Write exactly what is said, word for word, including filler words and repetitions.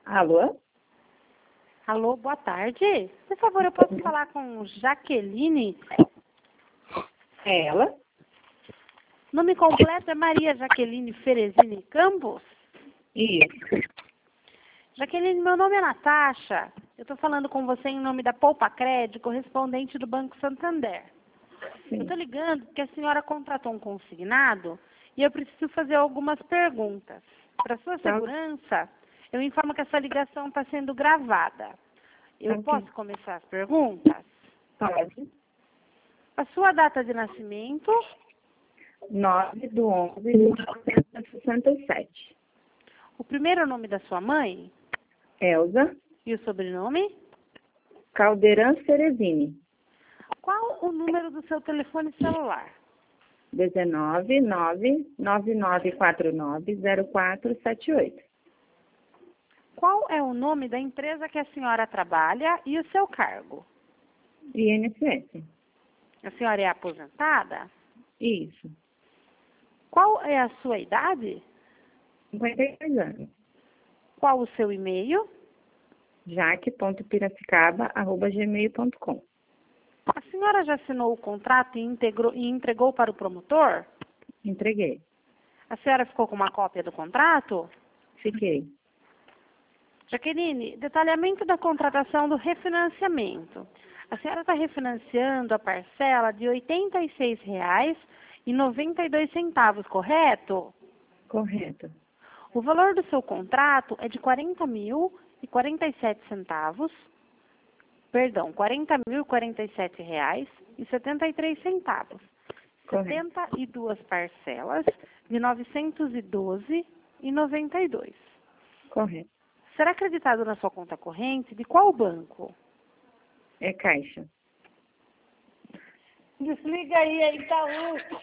Alô? Alô, boa tarde. Por favor, eu posso falar com Jaqueline? É ela? Nome completo é Maria Jaqueline Ferezini Campos? Isso. Jaqueline, meu nome é Natasha. Eu estou falando com você em nome da Poupa Crédito, correspondente do Banco Santander. Sim. Eu estou ligando porque a senhora contratou um consignado e eu preciso fazer algumas perguntas. Para sua Tá. segurança, eu informo que essa ligação está sendo gravada. Eu Ok. posso começar as perguntas? Pode. A sua data de nascimento, nove do onze de mil novecentos e sessenta e sete. o primeiro nome da sua mãe Elza e o sobrenome. Caldeirão Cerezini. Qual o número do seu telefone celular? dezenove, nove, nove nove quatro nove, zero quatro sete oito. Qual é o nome da empresa que a senhora trabalha e o seu cargo? I N S S. A senhora é aposentada? Isso. Qual é a sua idade? cinquenta e dois anos. Qual o seu e-mail? jaque ponto piracicaba arroba gmail ponto com. A senhora já assinou o contrato e, integrou, e entregou para o promotor? Entreguei. A senhora ficou com uma cópia do contrato? Fiquei. Jaqueline, detalhamento da contratação do refinanciamento. A senhora está refinanciando a parcela de oitenta e seis reais e noventa e dois centavos, correto? Correto. O valor do seu contrato é de quarenta mil e quarenta e sete centavos, perdão, quarenta mil e quarenta e sete reais e setenta e três centavos. Correto. setenta e duas parcelas de novecentos e doze e noventa e dois. Correto. Será acreditado na sua conta corrente de qual banco? É caixa. Desliga aí, aí tá um.